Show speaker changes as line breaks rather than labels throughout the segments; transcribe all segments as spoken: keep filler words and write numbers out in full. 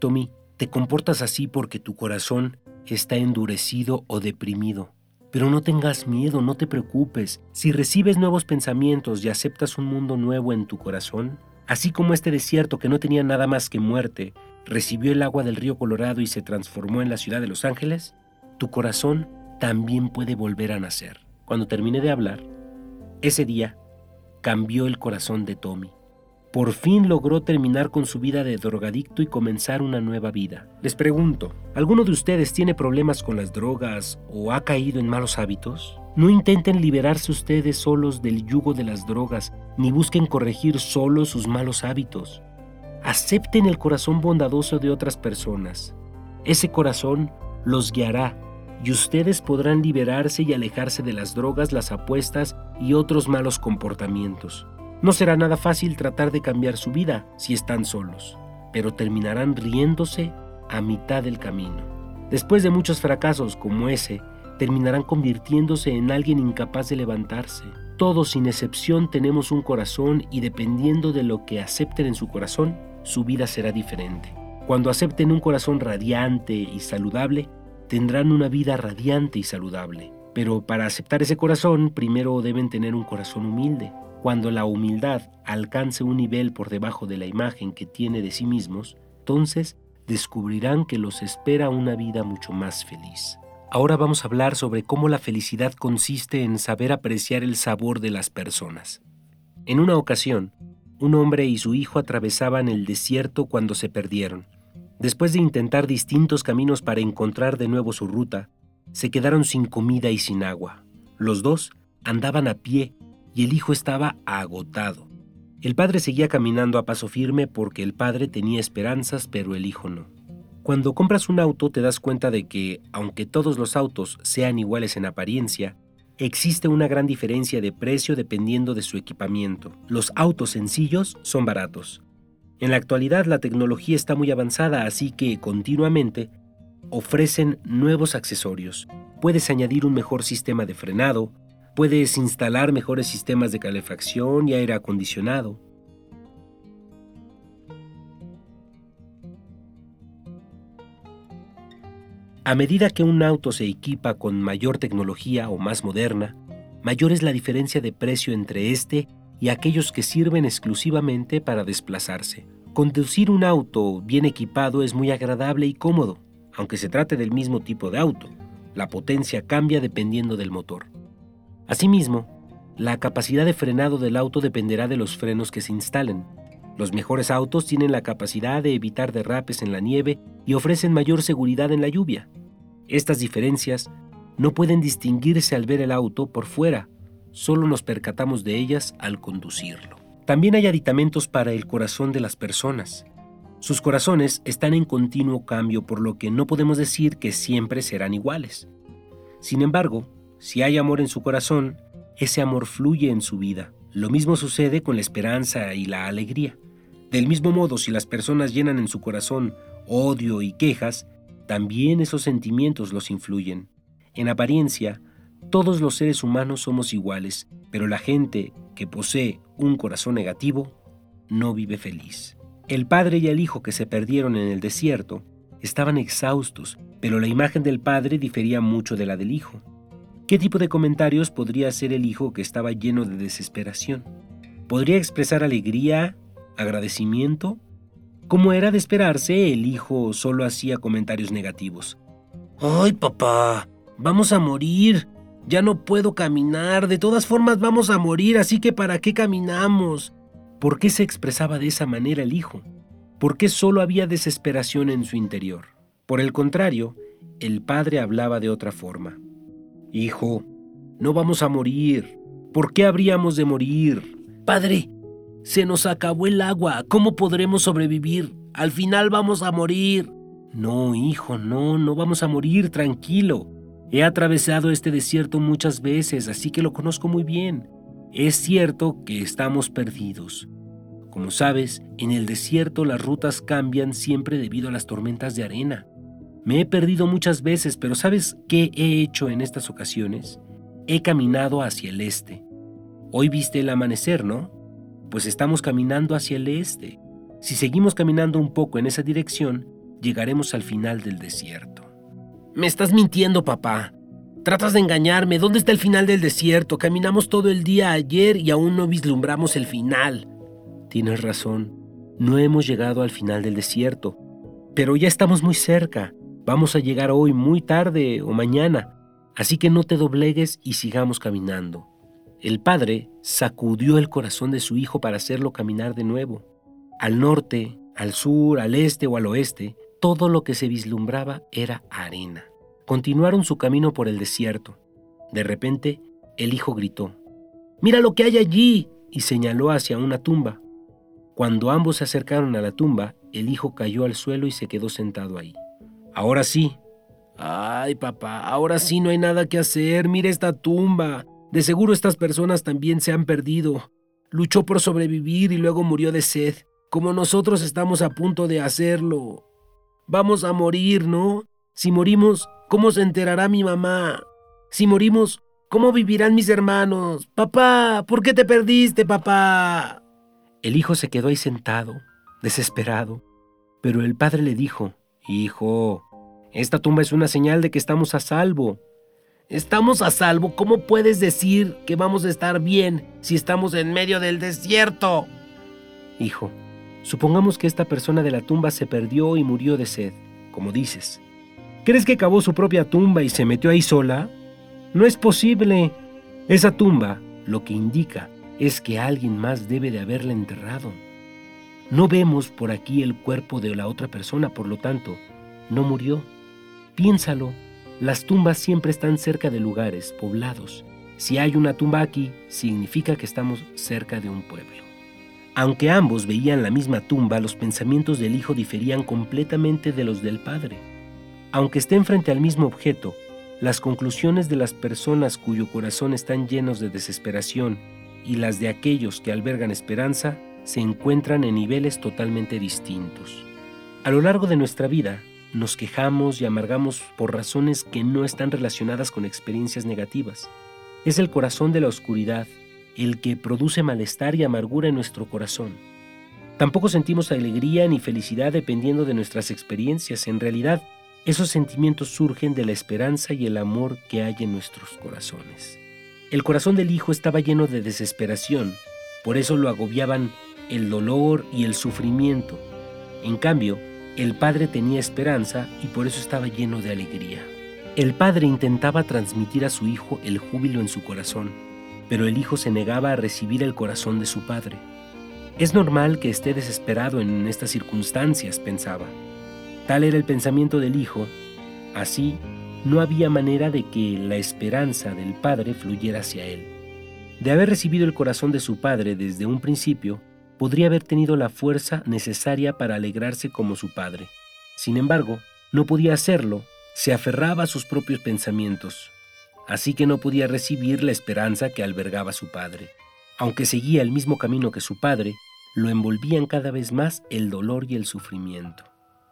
Tommy, te comportas así porque tu corazón está endurecido o deprimido. Pero no tengas miedo, no te preocupes. Si recibes nuevos pensamientos y aceptas un mundo nuevo en tu corazón, así como este desierto que no tenía nada más que muerte, recibió el agua del río Colorado y se transformó en la ciudad de Los Ángeles, tu corazón también puede volver a nacer. Cuando terminé de hablar, ese día cambió el corazón de Tommy. Por fin logró terminar con su vida de drogadicto y comenzar una nueva vida. Les pregunto, ¿alguno de ustedes tiene problemas con las drogas o ha caído en malos hábitos? No intenten liberarse ustedes solos del yugo de las drogas, ni busquen corregir solos sus malos hábitos. Acepten el corazón bondadoso de otras personas. Ese corazón los guiará y ustedes podrán liberarse y alejarse de las drogas, las apuestas y otros malos comportamientos. No será nada fácil tratar de cambiar su vida si están solos, pero terminarán riéndose a mitad del camino. Después de muchos fracasos como ese, terminarán convirtiéndose en alguien incapaz de levantarse. Todos sin excepción tenemos un corazón y dependiendo de lo que acepten en su corazón, su vida será diferente. Cuando acepten un corazón radiante y saludable, tendrán una vida radiante y saludable. Pero para aceptar ese corazón, primero deben tener un corazón humilde. Cuando la humildad alcance un nivel por debajo de la imagen que tiene de sí mismos, entonces descubrirán que los espera una vida mucho más feliz. Ahora vamos a hablar sobre cómo la felicidad consiste en saber apreciar el sabor de las personas. En una ocasión, un hombre y su hijo atravesaban el desierto cuando se perdieron. Después de intentar distintos caminos para encontrar de nuevo su ruta, se quedaron sin comida y sin agua. Los dos andaban a pie y el hijo estaba agotado. El padre seguía caminando a paso firme porque el padre tenía esperanzas, pero el hijo no. Cuando compras un auto te das cuenta de que, aunque todos los autos sean iguales en apariencia, existe una gran diferencia de precio dependiendo de su equipamiento. Los autos sencillos son baratos. En la actualidad la tecnología está muy avanzada, así que continuamente ofrecen nuevos accesorios. Puedes añadir un mejor sistema de frenado, puedes instalar mejores sistemas de calefacción y aire acondicionado. A medida que un auto se equipa con mayor tecnología o más moderna, mayor es la diferencia de precio entre este y aquellos que sirven exclusivamente para desplazarse. Conducir un auto bien equipado es muy agradable y cómodo, aunque se trate del mismo tipo de auto. La potencia cambia dependiendo del motor. Asimismo, la capacidad de frenado del auto dependerá de los frenos que se instalen. Los mejores autos tienen la capacidad de evitar derrapes en la nieve y ofrecen mayor seguridad en la lluvia. Estas diferencias no pueden distinguirse al ver el auto por fuera, solo nos percatamos de ellas al conducirlo. También hay aditamentos para el corazón de las personas. Sus corazones están en continuo cambio, por lo que no podemos decir que siempre serán iguales. Sin embargo, si hay amor en su corazón, ese amor fluye en su vida. Lo mismo sucede con la esperanza y la alegría. Del mismo modo, si las personas llenan en su corazón odio y quejas, también esos sentimientos los influyen. En apariencia, todos los seres humanos somos iguales, pero la gente que posee un corazón negativo no vive feliz. El padre y el hijo que se perdieron en el desierto estaban exhaustos, pero la imagen del padre difería mucho de la del hijo. ¿Qué tipo de comentarios podría hacer el hijo que estaba lleno de desesperación? ¿Podría expresar alegría, agradecimiento? Como era de esperarse, el hijo solo hacía comentarios negativos. ¡Ay, papá! ¡Vamos a morir! Ya no puedo caminar, de todas formas vamos a morir, así que ¿para qué caminamos? ¿Por qué se expresaba de esa manera el hijo? ¿Por qué solo había desesperación en su interior? Por el contrario, el padre hablaba de otra forma. Hijo, no vamos a morir. ¿Por qué habríamos de morir? Padre, se nos acabó el agua. ¿Cómo podremos sobrevivir? Al final vamos a morir. No, hijo, no, no vamos a morir, tranquilo. He atravesado este desierto muchas veces, así que lo conozco muy bien. Es cierto que estamos perdidos. Como sabes, en el desierto las rutas cambian siempre debido a las tormentas de arena. Me he perdido muchas veces, pero ¿sabes qué he hecho en estas ocasiones? He caminado hacia el este. Hoy viste el amanecer, ¿no? Pues estamos caminando hacia el este. Si seguimos caminando un poco en esa dirección, llegaremos al final del desierto. Me estás mintiendo, papá. Tratas de engañarme. ¿Dónde está el final del desierto? Caminamos todo el día ayer y aún no vislumbramos el final. Tienes razón. No hemos llegado al final del desierto. Pero ya estamos muy cerca. Vamos a llegar hoy muy tarde o mañana. Así que no te doblegues y sigamos caminando. El padre sacudió el corazón de su hijo para hacerlo caminar de nuevo. Al norte, al sur, al este o al oeste, todo lo que se vislumbraba era arena. Continuaron su camino por el desierto. De repente, el hijo gritó: «¡Mira lo que hay allí!» y señaló hacia una tumba. Cuando ambos se acercaron a la tumba, el hijo cayó al suelo y se quedó sentado ahí. Ahora sí. Ay, papá, ahora sí no hay nada que hacer. Mira esta tumba. De seguro estas personas también se han perdido. Luchó por sobrevivir y luego murió de sed, como nosotros estamos a punto de hacerlo. Vamos a morir, ¿no? Si morimos, ¿cómo se enterará mi mamá? Si morimos, ¿cómo vivirán mis hermanos? Papá, ¿por qué te perdiste, papá? El hijo se quedó ahí sentado, desesperado, pero el padre le dijo: «Hijo, esta tumba es una señal de que estamos a salvo». «¿Estamos a salvo? ¿Cómo puedes decir que vamos a estar bien si estamos en medio del desierto?» «Hijo, supongamos que esta persona de la tumba se perdió y murió de sed, como dices. ¿Crees que cavó su propia tumba y se metió ahí sola? No es posible. Esa tumba lo que indica es que alguien más debe de haberla enterrado. No vemos por aquí el cuerpo de la otra persona, por lo tanto, no murió. Piénsalo, las tumbas siempre están cerca de lugares poblados. Si hay una tumba aquí, significa que estamos cerca de un pueblo». Aunque ambos veían la misma tumba, los pensamientos del hijo diferían completamente de los del padre. Aunque estén frente al mismo objeto, las conclusiones de las personas cuyo corazón están llenos de desesperación y las de aquellos que albergan esperanza se encuentran en niveles totalmente distintos. A lo largo de nuestra vida, nos quejamos y amargamos por razones que no están relacionadas con experiencias negativas. Es el corazón de la oscuridad el que produce malestar y amargura en nuestro corazón. Tampoco sentimos alegría ni felicidad dependiendo de nuestras experiencias. En realidad, esos sentimientos surgen de la esperanza y el amor que hay en nuestros corazones. El corazón del hijo estaba lleno de desesperación, por eso lo agobiaban el dolor y el sufrimiento. En cambio, el padre tenía esperanza y por eso estaba lleno de alegría. El padre intentaba transmitir a su hijo el júbilo en su corazón, pero el hijo se negaba a recibir el corazón de su padre. Es normal que esté desesperado en estas circunstancias, pensaba. Tal era el pensamiento del hijo. Así, no había manera de que la esperanza del padre fluyera hacia él. De haber recibido el corazón de su padre desde un principio, podría haber tenido la fuerza necesaria para alegrarse como su padre. Sin embargo, no podía hacerlo, se aferraba a sus propios pensamientos. Así que no podía recibir la esperanza que albergaba su padre. Aunque seguía el mismo camino que su padre, lo envolvían cada vez más el dolor y el sufrimiento.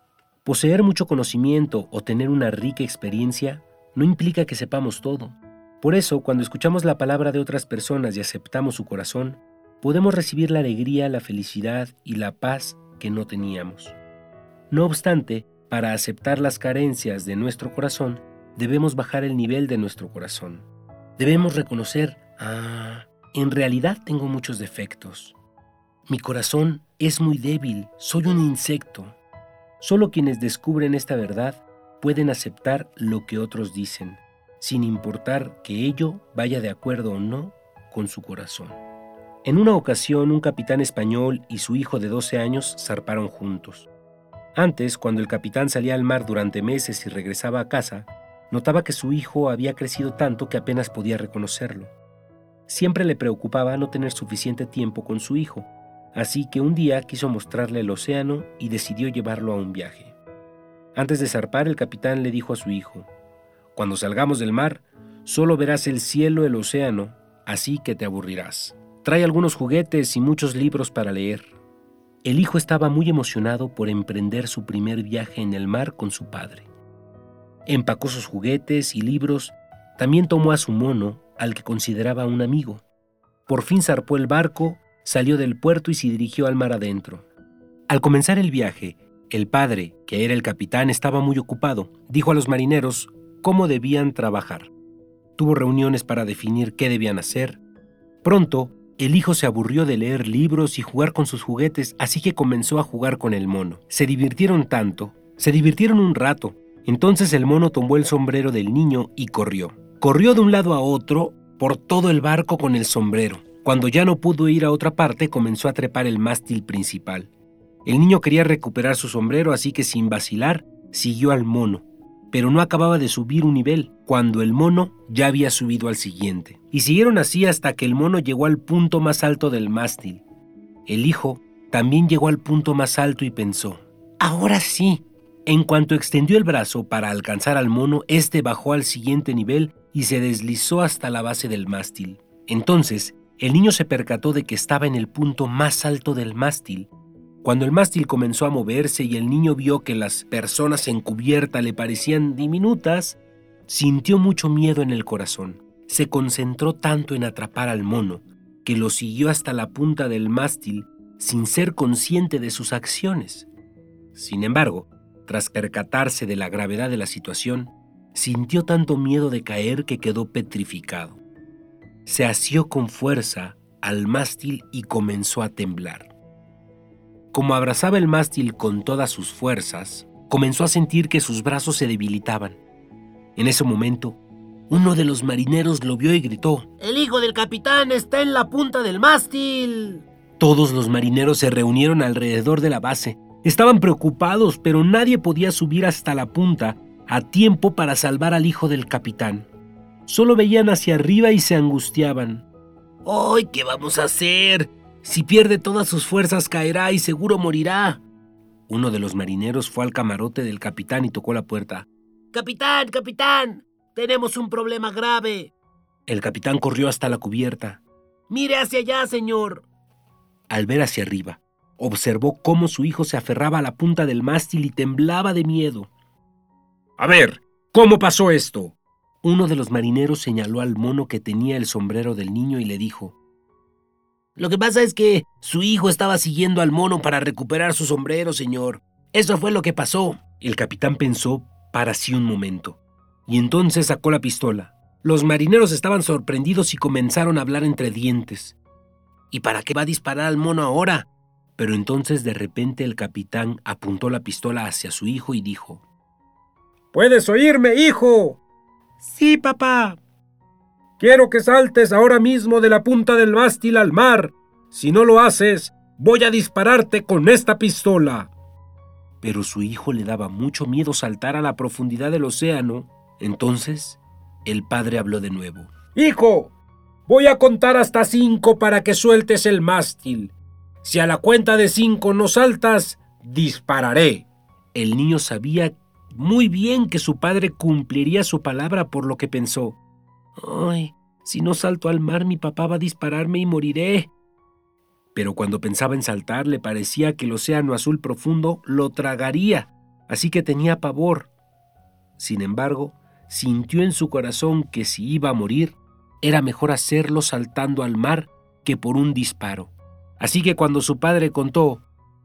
Poseer mucho conocimiento o tener una rica experiencia no implica que sepamos todo. Por eso, cuando escuchamos la palabra de otras personas y aceptamos su corazón, podemos recibir la alegría, la felicidad y la paz que no teníamos. No obstante, para aceptar las carencias de nuestro corazón, debemos bajar el nivel de nuestro corazón. Debemos reconocer, ah, en realidad tengo muchos defectos. Mi corazón es muy débil, soy un insecto. Solo quienes descubren esta verdad pueden aceptar lo que otros dicen, sin importar que ello vaya de acuerdo o no con su corazón. En una ocasión, un capitán español y su hijo de doce años zarparon juntos. Antes, cuando el capitán salía al mar durante meses y regresaba a casa, notaba que su hijo había crecido tanto que apenas podía reconocerlo. Siempre le preocupaba no tener suficiente tiempo con su hijo, así que un día quiso mostrarle el océano y decidió llevarlo a un viaje. Antes de zarpar, el capitán le dijo a su hijo: «Cuando salgamos del mar, solo verás el cielo, el océano, así que te aburrirás. Trae algunos juguetes y muchos libros para leer». El hijo estaba muy emocionado por emprender su primer viaje en el mar con su padre. Empacó sus juguetes y libros, también tomó a su mono, al que consideraba un amigo. Por fin zarpó el barco, salió del puerto y se dirigió al mar adentro. Al comenzar el viaje, El padre, que era el capitán, estaba muy ocupado. Dijo a los marineros cómo debían trabajar. Tuvo reuniones para definir qué debían hacer. Pronto, el hijo se aburrió de leer libros y jugar con sus juguetes, así que comenzó a jugar con el mono. Se divirtieron tanto, se divirtieron un rato. Entonces el mono tomó el sombrero del niño y corrió. Corrió de un lado a otro por todo el barco con el sombrero. Cuando ya no pudo ir a otra parte, comenzó a trepar el mástil principal. El niño quería recuperar su sombrero, así que sin vacilar, siguió al mono. Pero no acababa de subir un nivel, cuando el mono ya había subido al siguiente. Y siguieron así hasta que el mono llegó al punto más alto del mástil. El hijo también llegó al punto más alto y pensó: «Ahora sí». En cuanto extendió el brazo para alcanzar al mono, este bajó al siguiente nivel y se deslizó hasta la base del mástil. Entonces, el niño se percató de que estaba en el punto más alto del mástil. Cuando el mástil comenzó a moverse y el niño vio que las personas en cubierta le parecían diminutas, sintió mucho miedo en el corazón. Se concentró tanto en atrapar al mono que lo siguió hasta la punta del mástil sin ser consciente de sus acciones. Sin embargo, tras percatarse de la gravedad de la situación, sintió tanto miedo de caer que quedó petrificado. Se asió con fuerza al mástil y comenzó a temblar. Como abrazaba el mástil con todas sus fuerzas, comenzó a sentir que sus brazos se debilitaban. En ese momento, uno de los marineros lo vio y gritó: «¡El hijo del capitán está en la punta del mástil!». Todos los marineros se reunieron alrededor de la base. Estaban preocupados, pero nadie podía subir hasta la punta a tiempo para salvar al hijo del capitán. Solo veían hacia arriba y se angustiaban. «¡Ay, qué vamos a hacer! Si pierde todas sus fuerzas caerá y seguro morirá». Uno de los marineros fue al camarote del capitán y tocó la puerta. «¡Capitán, capitán! Tenemos un problema grave». El capitán corrió hasta la cubierta. «Mire hacia allá, señor». Al ver hacia arriba, observó cómo su hijo se aferraba a la punta del mástil y temblaba de miedo. «A ver, ¿cómo pasó esto?». Uno de los marineros señaló al mono que tenía el sombrero del niño y le dijo: «Lo que pasa es que su hijo estaba siguiendo al mono para recuperar su sombrero, señor. Eso fue lo que pasó». El capitán pensó para sí un momento, y entonces sacó la pistola. Los marineros estaban sorprendidos y comenzaron a hablar entre dientes. «¿Y para qué va a disparar al mono ahora?». Pero entonces de repente el capitán apuntó la pistola hacia su hijo y dijo: «¿Puedes oírme, hijo?». «Sí, papá». «Quiero que saltes ahora mismo de la punta del mástil al mar. Si no lo haces, voy a dispararte con esta pistola». Pero su hijo le daba mucho miedo saltar a la profundidad del océano. Entonces, el padre habló de nuevo. «Hijo, voy a contar hasta cinco para que sueltes el mástil. Si a la cuenta de cinco no saltas, dispararé». El niño sabía muy bien que su padre cumpliría su palabra, por lo que pensó: «Ay, si no salto al mar, mi papá va a dispararme y moriré». Pero cuando pensaba en saltar, le parecía que el océano azul profundo lo tragaría, así que tenía pavor. Sin embargo, sintió en su corazón que si iba a morir, era mejor hacerlo saltando al mar que por un disparo. Así que cuando su padre contó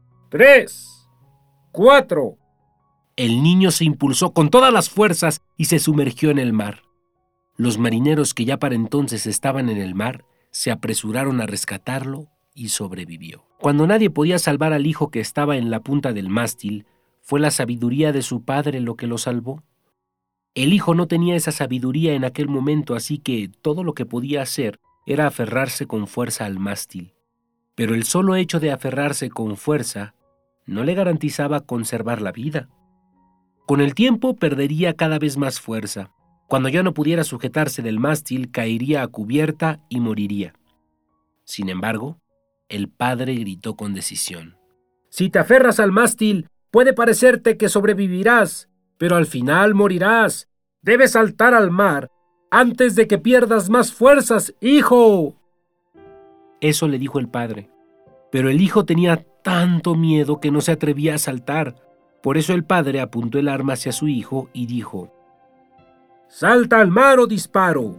«Tres, cuatro», el niño se impulsó con todas las fuerzas y se sumergió en el mar. Los marineros, que ya para entonces estaban en el mar, se apresuraron a rescatarlo y sobrevivió. Cuando nadie podía salvar al hijo que estaba en la punta del mástil, ¿fue la sabiduría de su padre lo que lo salvó? El hijo no tenía esa sabiduría en aquel momento, así que todo lo que podía hacer era aferrarse con fuerza al mástil. Pero el solo hecho de aferrarse con fuerza no le garantizaba conservar la vida. Con el tiempo perdería cada vez más fuerza. Cuando ya no pudiera sujetarse del mástil, caería a cubierta y moriría. Sin embargo, el padre gritó con decisión: «Si te aferras al mástil, puede parecerte que sobrevivirás, pero al final morirás. Debes saltar al mar antes de que pierdas más fuerzas, hijo». Eso le dijo el padre, pero el hijo tenía tanto miedo que no se atrevía a saltar. Por eso el padre apuntó el arma hacia su hijo y dijo: «¡Salta al mar o disparo!».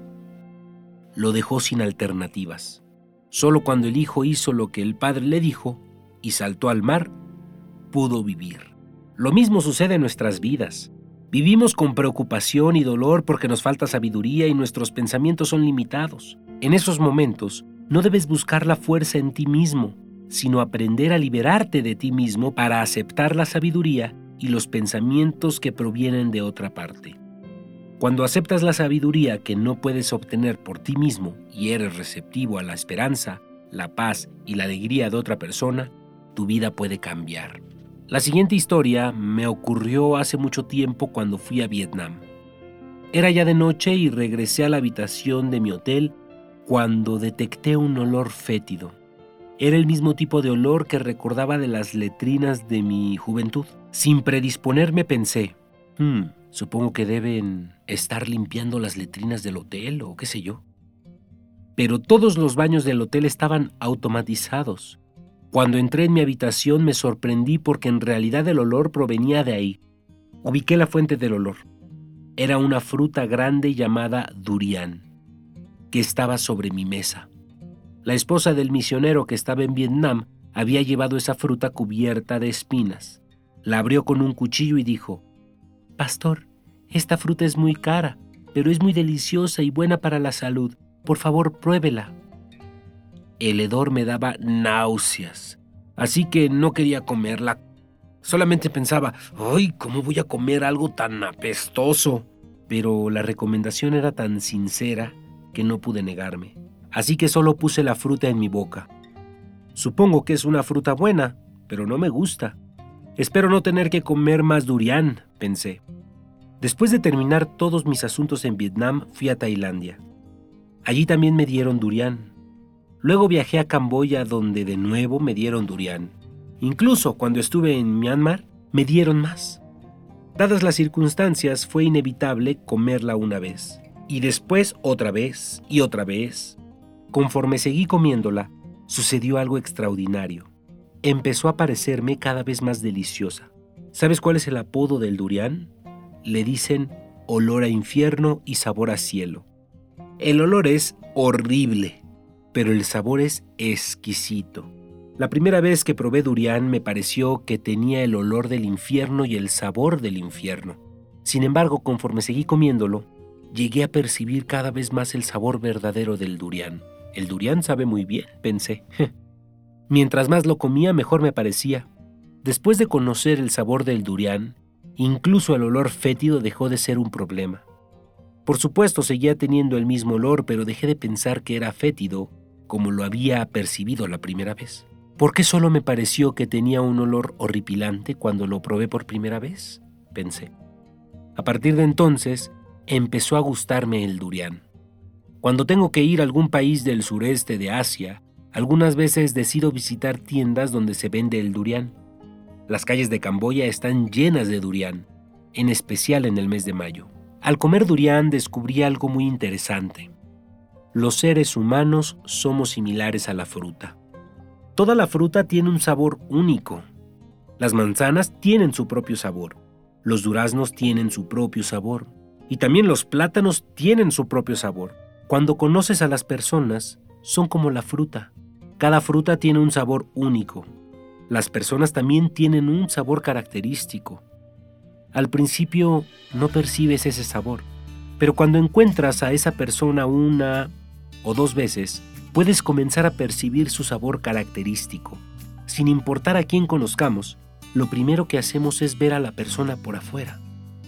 Lo dejó sin alternativas. Solo cuando el hijo hizo lo que el padre le dijo y saltó al mar, pudo vivir. Lo mismo sucede en nuestras vidas. Vivimos con preocupación y dolor porque nos falta sabiduría y nuestros pensamientos son limitados. En esos momentos, no debes buscar la fuerza en ti mismo, sino aprender a liberarte de ti mismo para aceptar la sabiduría y los pensamientos que provienen de otra parte. Cuando aceptas la sabiduría que no puedes obtener por ti mismo y eres receptivo a la esperanza, la paz y la alegría de otra persona, tu vida puede cambiar. La siguiente historia me ocurrió hace mucho tiempo cuando fui a Vietnam. Era ya de noche y regresé a la habitación de mi hotel cuando detecté un olor fétido. Era el mismo tipo de olor que recordaba de las letrinas de mi juventud. Sin predisponerme pensé, hmm, supongo que deben estar limpiando las letrinas del hotel o qué sé yo. Pero todos los baños del hotel estaban automatizados. Cuando entré en mi habitación me sorprendí porque en realidad el olor provenía de ahí. Ubiqué la fuente del olor. Era una fruta grande llamada durian, que estaba sobre mi mesa. La esposa del misionero que estaba en Vietnam había llevado esa fruta cubierta de espinas. La abrió con un cuchillo y dijo, «Pastor, esta fruta es muy cara, pero es muy deliciosa y buena para la salud. Por favor, pruébela». El hedor me daba náuseas, así que no quería comerla. Solamente pensaba, ¡ay, cómo voy a comer algo tan apestoso! Pero la recomendación era tan sincera que no pude negarme. Así que solo puse la fruta en mi boca. Supongo que es una fruta buena, pero no me gusta. Espero no tener que comer más durian, pensé. Después de terminar todos mis asuntos en Vietnam, fui a Tailandia. Allí también me dieron durian. Luego viajé a Camboya, donde de nuevo me dieron durian. Incluso cuando estuve en Myanmar, me dieron más. Dadas las circunstancias, fue inevitable comerla una vez, y después otra vez y otra vez. Conforme seguí comiéndola, sucedió algo extraordinario. Empezó a parecerme cada vez más deliciosa. ¿Sabes cuál es el apodo del durian? Le dicen olor a infierno y sabor a cielo. El olor es horrible, pero el sabor es exquisito. La primera vez que probé durian me pareció que tenía el olor del infierno y el sabor del infierno. Sin embargo, conforme seguí comiéndolo, llegué a percibir cada vez más el sabor verdadero del durian. El durian sabe muy bien, pensé. Mientras más lo comía, mejor me parecía. Después de conocer el sabor del durian, incluso el olor fétido dejó de ser un problema. Por supuesto, seguía teniendo el mismo olor, pero dejé de pensar que era fétido como lo había percibido la primera vez. ¿Por qué solo me pareció que tenía un olor horripilante cuando lo probé por primera vez?, pensé. A partir de entonces, empezó a gustarme el durian. Cuando tengo que ir a algún país del sureste de Asia, algunas veces decido visitar tiendas donde se vende el durian. Las calles de Camboya están llenas de durian, en especial en el mes de mayo. Al comer durian descubrí algo muy interesante. Los seres humanos somos similares a la fruta. Toda la fruta tiene un sabor único. Las manzanas tienen su propio sabor. Los duraznos tienen su propio sabor. Y también los plátanos tienen su propio sabor. Cuando conoces a las personas, son como la fruta. Cada fruta tiene un sabor único. Las personas también tienen un sabor característico. Al principio no percibes ese sabor, pero cuando encuentras a esa persona una o dos veces, puedes comenzar a percibir su sabor característico. Sin importar a quién conozcamos, lo primero que hacemos es ver a la persona por afuera.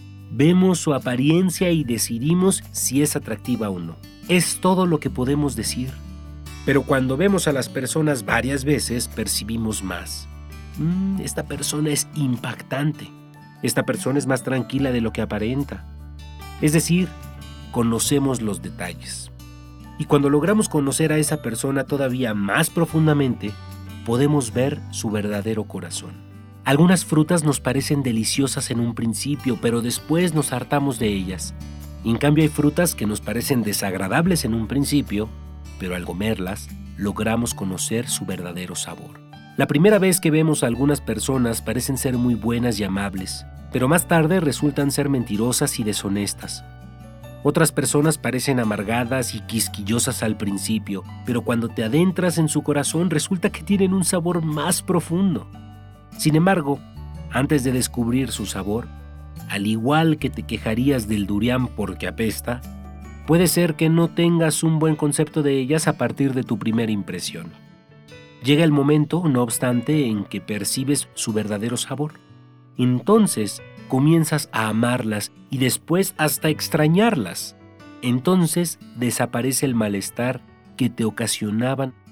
Vemos su apariencia y decidimos si es atractiva o no. Es todo lo que podemos decir. Pero cuando vemos a las personas varias veces, percibimos más. Mm, esta persona es impactante. Esta persona es más tranquila de lo que aparenta. Es decir, conocemos los detalles. Y cuando logramos conocer a esa persona todavía más profundamente, podemos ver su verdadero corazón. Algunas frutas nos parecen deliciosas en un principio, pero después nos hartamos de ellas. En cambio, hay frutas que nos parecen desagradables en un principio, pero al comerlas, logramos conocer su verdadero sabor. La primera vez que vemos a algunas personas parecen ser muy buenas y amables, pero más tarde resultan ser mentirosas y deshonestas. Otras personas parecen amargadas y quisquillosas al principio, pero cuando te adentras en su corazón resulta que tienen un sabor más profundo. Sin embargo, Antes de descubrir su sabor, al igual que te quejarías del durián porque apesta, puede ser que no tengas un buen concepto de ellas a partir de tu primera impresión. Llega el momento, no obstante, en que percibes su verdadero sabor. Entonces comienzas a amarlas y después hasta extrañarlas. Entonces desaparece el malestar que te ocasionaban